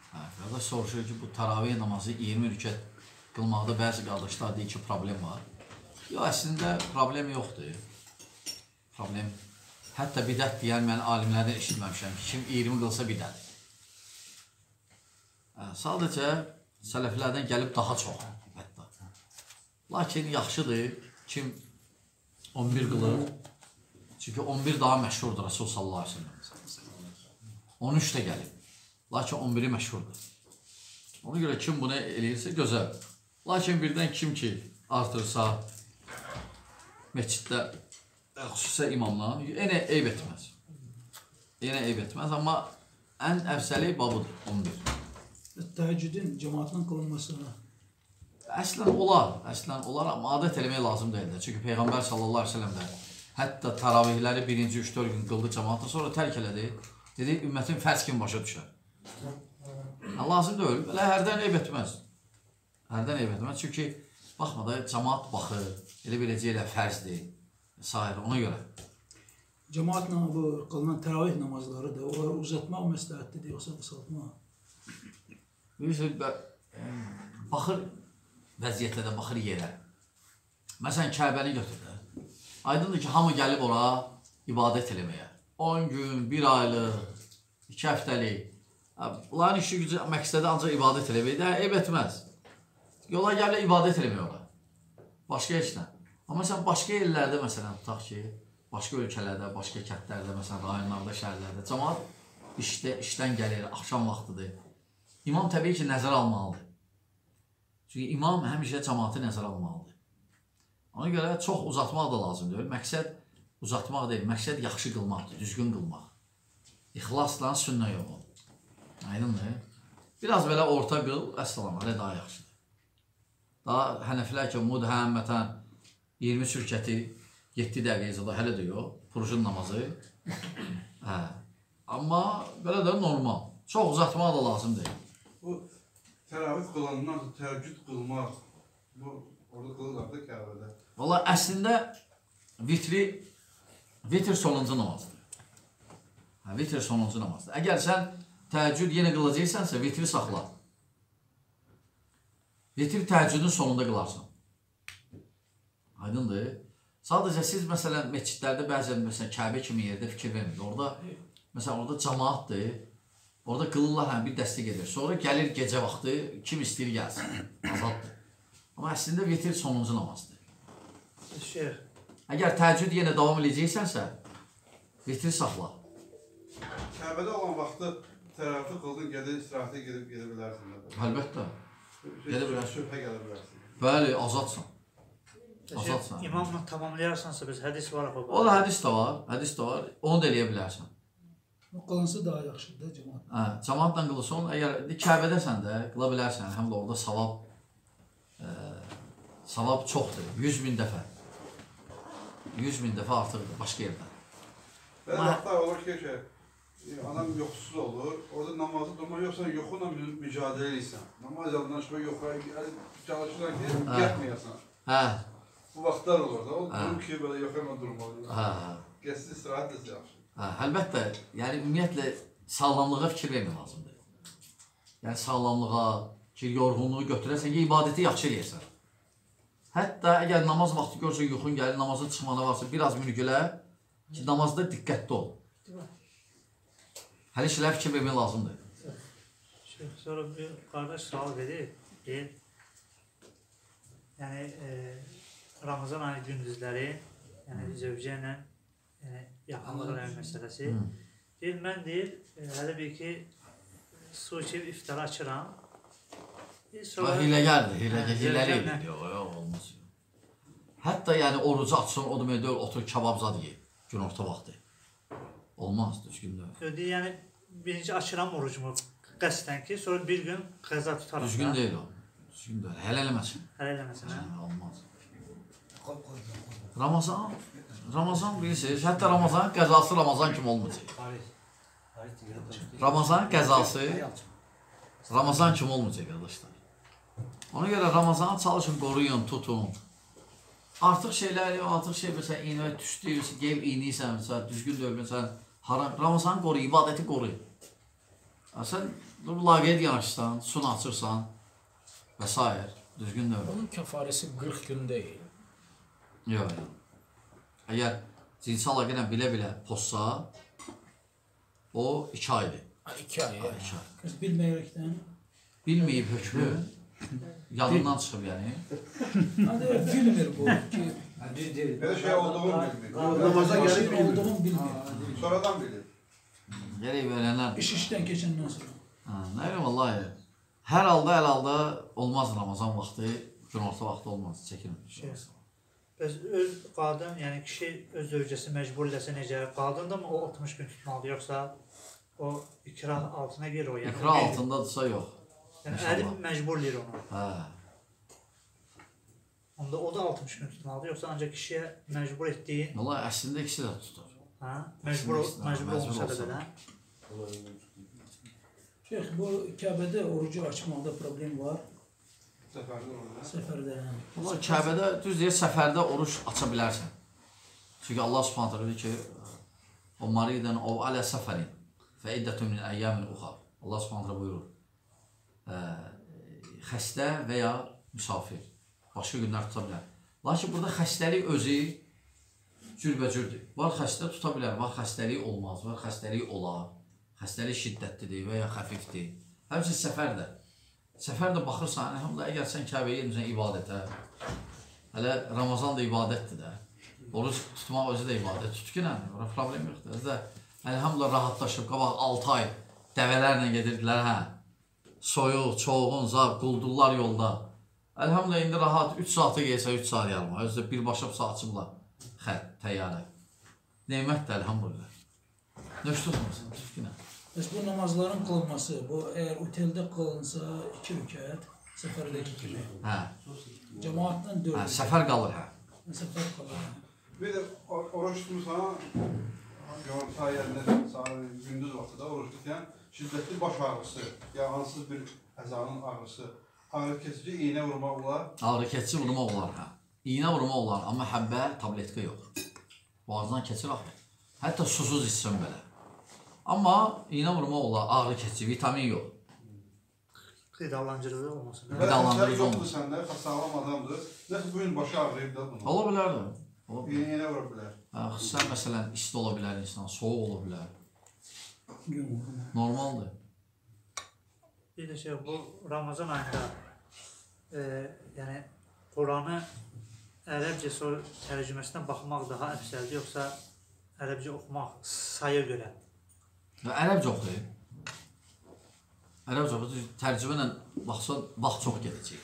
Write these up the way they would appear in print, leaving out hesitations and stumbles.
Qardaş soruşur ki, bu təravih namazı 20 rükət qılmaqda bəzi qardaşlar deyir ki, problem var. Yox, əslində problem yoxdur. Problem, hətta bidət deyən mən alimlərdən eşitməmişəm ki, kim 20 qılsa bidədir. Sadəcə, sələflərdən gəlib daha çox, hətta. Lakin yaxşıdır, kim 11 qılır, çünki 11 daha məşhurdur Rasul sallallahu aleyhi ve sellem. 13 də gəlib, lakin 11-i məşhurdur. Ona görə kim bunu eləyirsə, gözəl. Lakin birdən kim ki artırsa, məsciddə, xüsusə imamla, yenə eyb etməz. Yenə eyb etməz, amma ən əfsəli babıdır, 11. Təheccüdün cəmaatının qılınmasına. Əslən olar, amma adət eləmək lazım deyildir. Çünki Peyğəmbər sallallahu aleyhi ve sellem də hətta təravihləri 1-ci 3-4 gün qıldı cəmaatı, sonra tərk elədi. Dedi, ümmətin fərz kimi başa düşər. Lazım deyil, belə hərdən eyb etməz. Hərdən eyb etməz, çünki baxma da, cəmaat baxır, elə biləcək elə fərzdir, s. Ona görə. Cəmaatla bu qılınan təravih namazları da, onları uzatmaq məsləhətlidir, yoxsa qısaltmaq? Bilirsiniz, baxır vəziyyətə də, baxır yerə. Məsələn, Kəbəni götür də. Aydındır ki, hamı gəlib ora ibadət eləməyə. 10 gün, 1 aylıq, 2 həftəlik. Bunların işi gücü məqsədə ancaq ibadət eləməyə də eyb etməz. Yola gəlib ibadət eləməyə ora. Başqa heç nə. Amma məsələn, başqa yerlərdə, məsələn, tutaq ki, başqa ölkələrdə, başqa kəndlərdə, məsələn, rayonlarda, şəhərlərdə cəmaat işdən gəlir, axşam vaxtıdır. İmam təbii ki, nəzər almalıdır. Çünki imam həmişə cəmaatı nəzər almalıdır. Ona görə çox uzatmaq da lazım deyil. Məqsəd uzatmaq deyil, məqsəd yaxşı qılmaqdır, düzgün qılmaq. İxlasla sünnə yolu. Aydındır. Biraz belə orta qıl, əssalam, hələ daha yaxşıdır. Daha hənəfilər ki, mudhəmmətən 20 sürkəti 7 dəqiqəcədə hələ də yox, purjun namazı. Amma belə də normal. Çox uzatmaq da lazım deyil. Bu təravih qılandan sonra təheccüd qılmaq, bu orada qılırlar da Kəbədə. Valla əslində vitr sonuncu namazdır. Vitr sonuncu namazdır. Əgər sən təheccüd yenə qılacaqsansə, vitri saxla. Vitr təheccüdün sonunda qılarsan. Aydındır. Sadəcə siz, məsələn, məscidlərdə bəzən, məsələn, Kəbə kimi yerdə fikir vermir. Məsələn, orada cəmaatdır. Orada qılırlar, həm bir dəstək edir. Sonra gəlir gecə vaxtı, kim istəyir gəlsin. Azaddır. Amma əslində vitr sonuncu namazdır. Əgər təheccüd yenə davam edəcəksənsə, vitri saxla. Kəbədə olan vaxtı təravih qıldın, gəlir istirahətə gedib gedə bilərsən. Əlbəttə. Gedə bilərsən. Şübhə gələ bilərsən. Bəli, azadsan. Azadsan. İmamla tamamlayarsansa biz hədis var. O da hədis də var. Onu da eləyə bilərsən. Qılınsa daha yaxşıdır da cəmaat. Cəmaatla qılırsan, əgər Kəbədəsən də qıla bilərsən, həm də orada savab çoxdur, 100.000 dəfə. 100.000 dəfə artıqdır başqa yerdən. Belə vaxtlar olur ki, adam yoxsuz olur, orada namazı durmaq yoxsa yoxunla mücadilə edirsən. Namaz yadından çıxma yoxaya çalışırlar ki, yatmayasan. Bu vaxtlar olur da, o durum ki, belə yoxayla durmalıyım. Qəsdi istirahət də yaxşı. Əlbəttə, yəni ümumiyyətlə sağlamlığa fikir vermək lazımdır. Yəni sağlamlığa, ki, yorğunluğu götürərsən ki, ibadəti yaxşı eləyərsən. Hətta əgər namaz vaxtı görsə, yuxun gəlir, namazın çıxmana varsa, biraz mürgülə ki, namazda diqqətli ol. Hələ işlər fikir vermək lazımdır. Sonra bir qardaş sual verir, yəni Ramazan ayı gündüzləri, yəni zövcə ilə yaxınlıq eləmək məsələsi. Mən deyir, hələ bir ki, su içib iftara açıram. Hiləgərdir, hiləli edir, olmaz. Hətta yəni orucu açsın, o demək deyil, otur kabab zad yeyib, gün orta vaxtı. Olmaz, düzgün deyil. Yəni, birinci açıram orucumu qəsdən ki, sonra bir gün qəza tutarım. Düzgün deyil o, düzgün deyil, hələ eləməsin. Hələ eləməsin, hə? Olmaz. Ramazan bilirsiniz, hətta Ramazanın qəzası Ramazan kimi olmayacaq. Ramazanın qəzası Ramazan kimi olmayacaq, qardaşlar. Ona görə Ramazanı çalışın, qoruyun, tutun. Artıq şeylər, məsələn, iynəyə tüstüyürsən, geyib iynəyirsən, düzgün dövmürsən, Ramazanı qoru, ibadəti qoru. Sən laqeyd yanaşsan, sunu açırsan və s. Düzgün növbə. Onun kəfarəsi 40 gün deyil. Yox, yox. Əgər cinsi əlaqə ilə bilə-bilə pozsa, o 2 aydır. 2 ay. 2 ay. Qız bilməyərəkdən. Bilməyib hökmü, yadından çıxıb yəni. Hadi bilmir bu ki, Belə şey olduğunu bilmir. namaza gəlib olduğunu bilmir. Sonradan bilir. Gərək verənlər. İş işdən keçəndən sonra. Nə bileyim, vallahi. Hər halda, əl halda olmaz Ramazan vaxtı, günorta vaxtı olmaz, çəkinmir. Öz qadın, yəni kişi öz zövcəsi məcbur eləsə necə? Qadın da mı o 60 gün tutmalıdır, yoxsa o ikrah altına girir o? Yəni, İqra altındadırsa yox. Yəni əri məcburlayır onu. Hə. Onda o da 60 gün tutmalıdır, yoxsa ancaq kişiyə məcbur etdiyi, Vallahi əslində ikisi də tutur. hə? Məcbur olmasa da belə. Şeyx, bu Kəbədə orucu açmaqda problem var. Səfərdə olur. Səfərdə. Vallahi Kəbədə, düz deyir, səfərdə oruç aça bilərsən. Çünki Allah Subhanahu taala deyir ki, o maridən o alə səfərin və iddətun min əyyamin uxar. Allah Subhanahu taala buyurur. Xəstə və ya müsafir başqa günlər tuta bilər. Lakin burada xəstəlik özü cürbəcürdür. Var xəstə tuta bilər, var xəstəlik olmaz, var xəstəlik olar. Xəstəlik şiddətlidir və ya xəfifdir. Həmçinin səfərdə. Səfərdə baxırsan, əlhamdülillah, əgər sən Kəbəyə gedirsən ibadətə, hələ Ramazan da ibadətdir də. Oruç tutmaq özü də ibadət. Tutqunə, problem yoxdur. Özü də, əlhamdülillah, rahatlaşıb, qabaq 6 ay dəvələrlə gedirdilər, hə. Soyuq, çoğun, zar, quldurlar yolda. Əlhamdülillah, indi rahat 3 saatı geysə 3 saat yarıma. Özü də birbaşa açıblar xət, təyyarə. Neymətdir, əlhamdülillah. Nöş tutmursan, tutqunə. Bəs bu namazların qılınması, bu əgər oteldə qılınsa 2 rükət, səfərdəki kimi. Hə. Cəmaatdan 4 Hə, səfər qalır, hə. Səfər qalır. Bir də oruç tutmursan, günorta yerində gündüz vaxtıda oruç tutan şiddətli baş ağrısı, ya hansız bir əzanın ağrısı, ağrı kesici iğnə vurmaq olar. Ağrı kesici vurmaq olar, hə. İğnə vurmaq olar, amma həbbə, tabletka yox. Boğazdan keçir axı. Hətta susuz içsən belə. Amma iğnə vurmaq olar, ağrı kesici, vitamin yox. Qidalandırıcı olmasın. Qidalandırıcı yoxdur səndə, sağlam adamdır. Nəsə bu gün başı ağrıyıb da bunu. Ola bilər də. İğnə vura bilər. Xüsusən məsələn, isti ola bilər insan, soğuq ola bilər. Gün Normaldır. Bir də şey, bu Ramazan ayında yəni Quranı ərəbcə tərcüməsinə baxmaq daha əfsəldir, yoxsa ərəbcə oxumaq sayı görə? Ərəbcə oxuyur. Ərəbcə oxuyur, tərcümə ilə baxsan, vaxt çox gedəcək.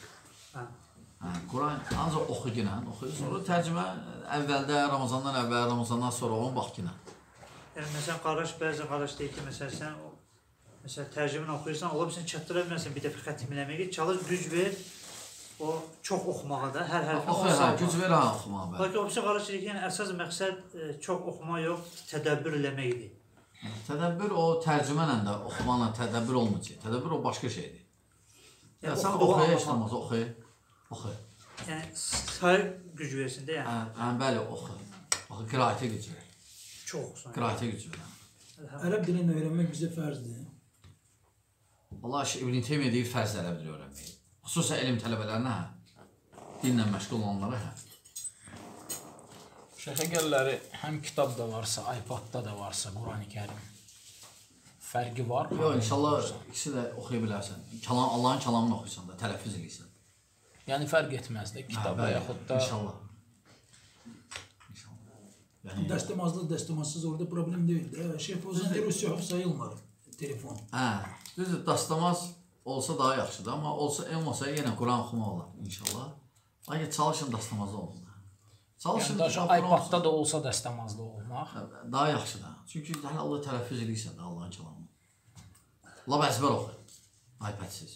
Quran ancaq oxu günə, oxuyur. Sonra tərcümə əvvəldə, Ramazandan əvvəl, Ramazandan sonra onu bax günə. Yəni, məsələn, bəzi qardaş deyir ki, məsələn, sən tərcüməni oxuyursan, ola bilsən, çatdıra bilməsən bir dəfə xətimləməyə, çalış, güc ver, o çox oxumağa da, hər hərfini oxumağa. Güc ver, hə, oxumağa. Lakin o birisi qardaş deyir ki, yəni, əsas məqsəd çox oxuma yox, tədəbbür eləməkdir. Tədəbbür o tərcümənlə də oxumaqla tədəbbür olmayacaq. Tədəbbür o başqa şeydir. Sən oxuya heç olmaz, oxuya. Oxu. Yəni, sayı güc versin də, yəni. Bəli, oxu. Oxu, qiraətə güc ver. Çox oxusun. Qiraətə güc ver. Ərəb dilini öyrənmək bizə fərzdir. Allah İbn Teymiyyə deyir, fərz ərəb dili öyrənmək. Xüsusən elm tələbələrinə, dinlə məşğul olanlara, Şəxəgəlləri həm kitabda varsa, iPadda da varsa, Qurani Kərim fərqi var mı? Yox, inşallah ikisi də oxuya bilərsən. Allahın kəlamını oxuysan da, tələffüz edirsən. Yəni fərq etməz də kitabda yaxud da... İnşallah. Dəstəmazsız orada problem deyil də. Şeyh Fozan deyir, o səhv sayılmır telefon. Düzdür, dəstəmaz olsa daha yaxşıdır, amma olmasa yenə Quran oxumaq olar inşallah. Lakin çalışın dəstəmazda olsun. Yəni, iPadda da olsa dəstəmazda olmaq. Daha yaxşıdır. Çünki hələ Allah tələffüz edirsən də Allahın kəlamını. Lab əzbər oxu, iPadsiz.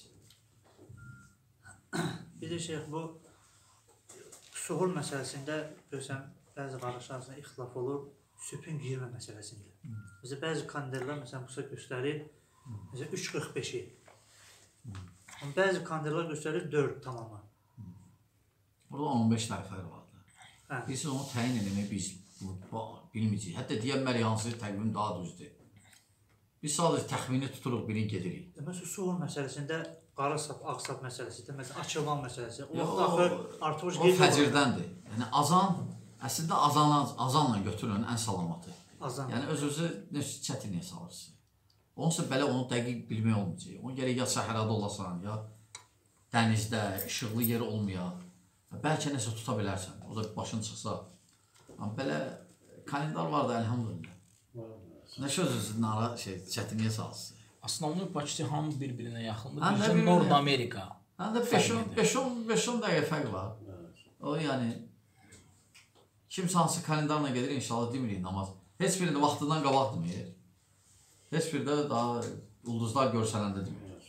Bir də şeyh, bu suhur məsələsində görsən, bəzi qardaşlar arasında ixtilaf olur, sübhün girmə məsələsində. Bizə bəzi kandidalar məsələn bu göstərir, məsələn 3.45-i. Bəzi kandidalar göstərir 4 tamamı. Burada 15 dəfə fərq vardır. Biz onu təyin eləmək biz bilməyəcəyik. Hətta deyənlər hansı təqvim daha düzdür. Biz sadəcə təxmini tuturuq, biri gedirik. Məsələn, suğur məsələsində qara sap, ağ sap məsələsində, məsələn, açılma məsələsi. O Yox, vaxt axı artıq O fəcirdəndir. Yəni əslində azanla götürün ən salamatı. azan. Yəni öz-özü çətinliyə salırsınız. Onsa belə onu dəqiq bilmək olmayacaq. Onu gərək ya səhrada olasan, ya dənizdə, işıqlı yer olmaya. Bəlkə nəsə tuta bilərsən. O da başın çıxsa. Amma belə kalendar var da, əlhamdülillah. Nə sözünüzü çətinliyə salırsınız. Основной почти hamı bir-birinə yaxındır. Həm də Bircə bir-birinə. Nord Amerika. Həm də 5-10 dəqiqə fərq var. O yəni kimsə hansı kalendarla gedir, inşallah demirik namaz. Heç biri də vaxtından qabaq demir. Heç biri də daha ulduzlar görsələndə demir.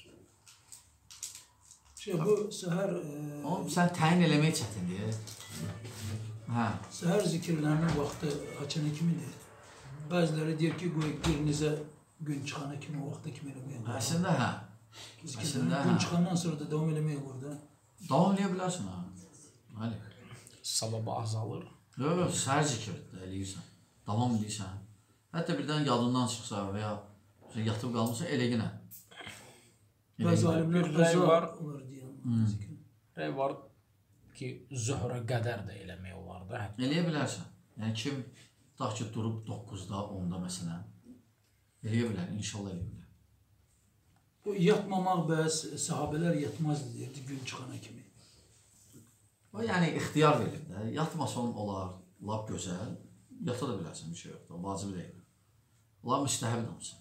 Bu səhər Onu sən təyin eləmək çətindir. Hə. səhər zikirlərinin vaxtı açana kimidir? Bəziləri deyir ki, qoy birinizə gün çıxana kimi, o vaxta kimi eləməyə. Əslində hə. Zikirlərin gün çıxandan sonra da davam eləməyə burada. Davam eləyə bilərsən ha. Bəli. Savabı azalır. Yox, səhər zikirdə eləyirsən. Davam edirsən. Hətta birdən yadından çıxsa və ya yatıb qalmışsa elə yenə. Bəzi alimlər Bir rəy var. onlar deyən zikir. Rəy var ki, zöhrə qədər də eləmək olar da. Hətta. Eləyə bilərsən. Yəni kim tutaq ki, durub 9-da, 10-da məsələn, eləyə bilər, inşallah eləyə bilər. Bu yatmamaq bəs sahabələr yatmazdı deyirdi gün çıxana kimi. O yəni ixtiyar verir də. Yatmasan olar, lap gözəl. Yata da bilərsən, bir şey yoxdur. Vacib deyil. Olar müstəhəb namazı.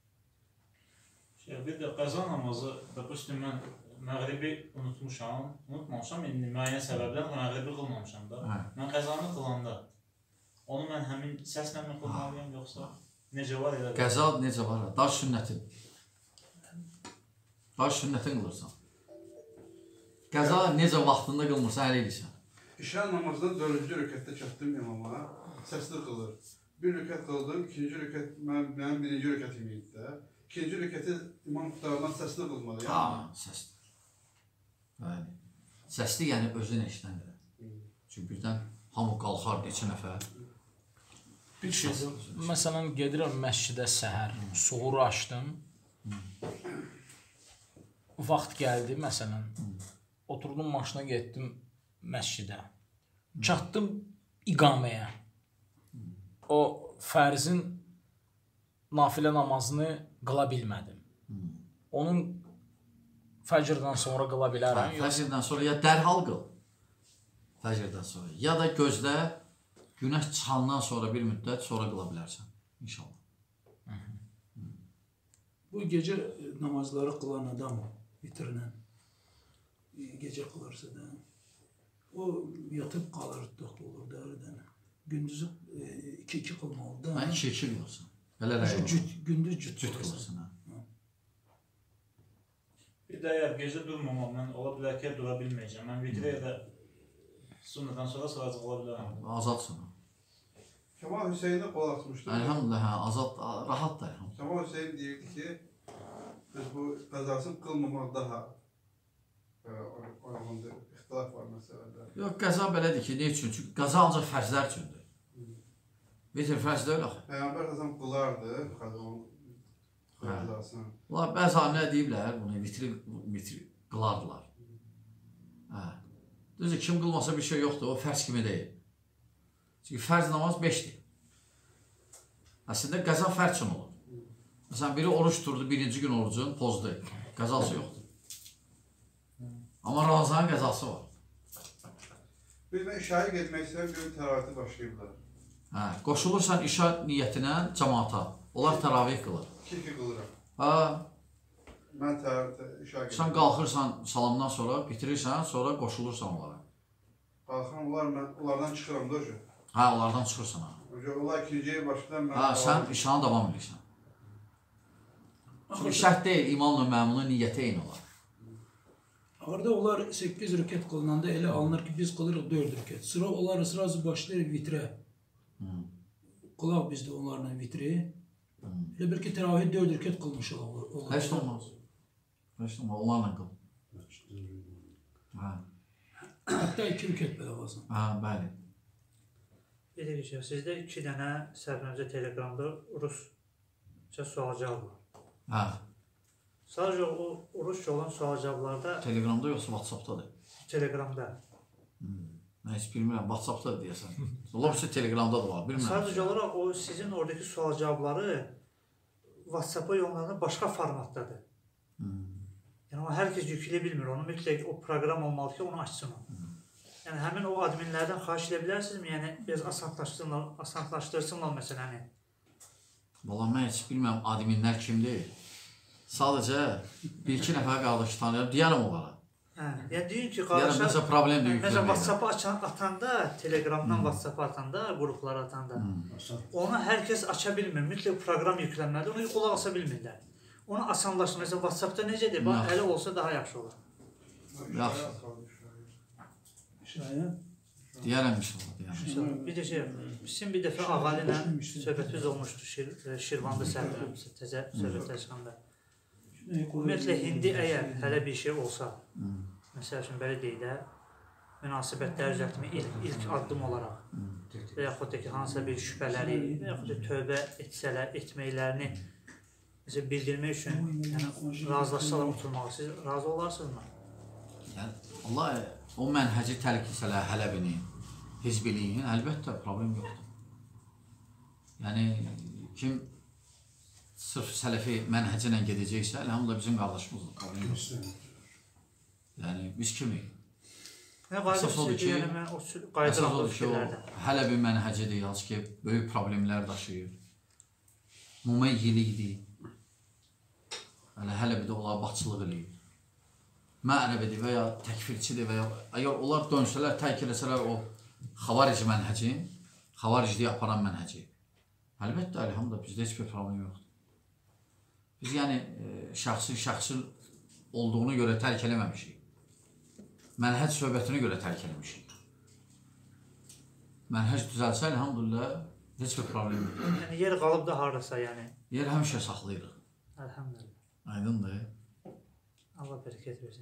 Bir də qəza namazı, допустим, mən məğribi unutmamışam, indi müəyyən səbəbdən məğribi qılmamışam da. Mən qəzanı qılanda, onu mən həmin səslə mi qılmalıyam, yoxsa necə var elə? Qəza necə var? Daş sünnətin. Daş sünnətin qılırsan. Qəza necə vaxtında qılmırsan, hələ edirsən. İşə namazdan 4-cü rükətdə çatdım imama, səsli qılır. Bir rükət qıldım, ikinci rükət mənim birinci rükətim idi də. İkinci rükəti imam tutarından səsli qılmalıyam. Ha, səsli. Bəli. Səsli yəni özün eşidən qədər. Çünki birdən hamı qalxar, neçə nəfər. Bir şey, məsələn, gedirəm məscidə səhər, suğuru açdım. Vaxt gəldi, məsələn, oturdum maşına getdim məscidə. Çatdım iqaməyə. O fərzin nafilə namazını qıla bilmədim. Onun fəcrdən sonra qıla bilərəm. Fəcrdən sonra ya dərhal qıl. Fəcrdən sonra. Ya da gözlə, günəş çıxandan sonra bir müddət sonra qıla bilərsən. İnşallah. Bu gecə namazları qılan adam bitirən gecə qılarsa da o yatıb qalır, toxtu olur da aradan. Gündüzü 2-2 qılmalı da. Mən 2-2 qılırsan. Belə rəy olur. Gündüz cüt qılırsan. Bir də əgər gecə durmamam, mən ola bilər ki, dura bilməyəcəm. Mən vitrə ya da sunnadan sonra sıracıq ola bilərəm. Azadsan. Kemal Hüseyin'e qol atmışdı. Əlhamdülillah, hə, azad, rahat da. Kemal Hüseyin deyirdi ki, biz bu qəzasını qılmamaq daha oranında ixtilaf var məsələdə. Yox, qəza belədir ki, ne üçün? Çünki qəza ancaq fərzlər üçündür. Vitr fərz deyil axı. Peyğəmbər Həzəm qılardı, onun qəzasını. Ular bəzi alimlər deyiblər, bunu vitri qılardılar. Hə. Düzdür, kim qılmasa bir şey yoxdur, o fərz kimi deyil. Çünki fərz namaz 5-dir. Əslində qəza fərz üçün olur. Məsələn, biri oruç turdu, birinci gün orucun pozdu. Qəzası yoxdur. Amma Ramazanın qəzası var. Bir mən işaya getmək istəyirəm, görün təravihdə başlayıblar. Hə, qoşulursan işa niyyətinə cəmaata. Onlar təravih qılır. 2-2 qılıram. Hə, Mən təravihdə işaya sən getmək. qalxırsan salamdan sonra, bitirirsən, sonra qoşulursan onlara. Qalxan onlardan çıxıram da hocam. Hə, onlardan çıxırsan ha. Hocam, onlar ikinciyə başladan mən... Hə, sən işana davam edirsən. Çünki şərt deyil, imamla məmunun niyyəti eyni olar. Orada onlar 8 rükət qılınanda elə alınır ki, biz qılırıq 4 rükət. Sıra onları sırası başlayır vitrə. Qılaq bizdə onlarla vitri. Elə bir ki, təravih 4 rükət qılmış olur. Heç olmaz. Heç olmaz, onlarla qıl. Hə, Hətta 2 rükət belə qalsın. hə, bəli. Bir də sizdə 2 dənə səhvimizə telegramda rusca sual cavab var. Hə. Sadəcə o rusca olan sual-cavablarda Telegramda yoxsa WhatsAppdadır? Telegramda. Mən heç bilmirəm, WhatsAppdadır deyəsən. Ola bilsə Telegramda da var, bilmirəm. Sadəcə olaraq o sizin oradakı sual-cavabları WhatsApp-a yollanan başqa formatdadır. Yəni o hər kəs yükləyə bilmir. Onu mütləq o proqram olmalı ki, onu açsın o. Yəni həmin o adminlərdən xahiş edə bilərsinizmi? Yəni biraz asanlaşdırsınlar məsələni. Valla mən heç bilmirəm adminlər kimdir. Sadəcə bir-iki nəfər qardaş tanıyırım, deyərəm onlara. Yəni deyin ki, Deyərəm, nəsə problemdir məsələn, yükləməklə. WhatsApp-ı atanda, Telegramdan WhatsApp-ı atanda, qruplara atanda, onu hər kəs aça bilmir. Mütləq proqram yüklənməlidir, onu qulaq asa bilmirlər. Onu asanlaşdır. Məsələn, WhatsApp-da necədir? Əli olsa daha yaxşı olur. Yaxşı. Deyərəm inşallah, deyərəm. Bir də şey, bizim bir dəfə ağalı ilə söhbətimiz olmuşdu Şirvanda səhvlərimizə, təzə söhbətlər çıxanda. Ümumiyyətlə, hindi əgər hələ bir şey olsa, məsəl üçün, belə deyək də, münasibətlər üzrətimi ilk addım olaraq və yaxud da ki, hansısa bir şübhələri və yaxud da tövbə etməklərini bildirmək üçün razılaşsalar oturmağa, siz razı olarsınızmı? Allah o mənhəci tərk etsələr Hələbini, hizbiliyin, əlbəttə problem yoxdur. Yəni, kim sırf sələfi mənhəci ilə gedəcəksə, elhamdülillah bizim qardaşımızdır, problem yoxdur. Yəni, biz kimi? Əsas odur ki, o Hələbi mənhəcidir, hansı ki, böyük problemlər daşıyır. Mumeyyilikdir. Hələbidə onlar baxçılıq edir. Mə'rəbidir və ya təkfirçidir və ya əgər onlar dönsələr, tərk eləsələr o xavarici mənhəcin, xavaricliyə aparan mənhəci. Əlbəttə, elhamdülillah, bizdə heç bir problem yoxdur. Biz yəni şəxsin olduğunu görə tərk eləməmişik. Mənhəc söhbətini görə tərk eləmişik. Mənhəc düzəlsə, elhamdülillah, heç bir problem yoxdur. Yəni, yer qalıb da haradasa, yəni? Yer həmişə saxlayırıq. Əlhamdülillah. Aydındır. Allah bərəkət versin.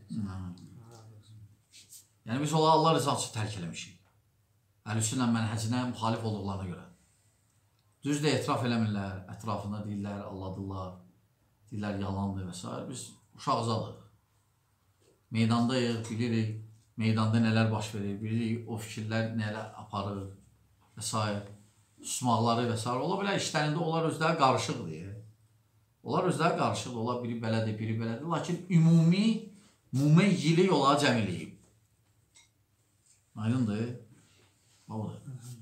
Yəni biz onları Allah rızası tərk eləmişik. Əhlüsünnə mənhəcinə müxalif olduqlarına görə. Düz də etiraf eləmirlər, ətrafında deyirlər, alladırlar, deyirlər, yalandır və s. Biz uşaqzadıq. Meydandayıq, bilirik, meydanda nələr baş verir, bilirik, o fikirlər nələr aparır və s. Susmaqları və s. Ola bilər işlərində onlar özləri qarışıqdır. Onlar özləri qarışıqdır, onlar biri belədir, biri belədir. Lakin ümumi yili yola cəm eləyib. Aydındır? Odur.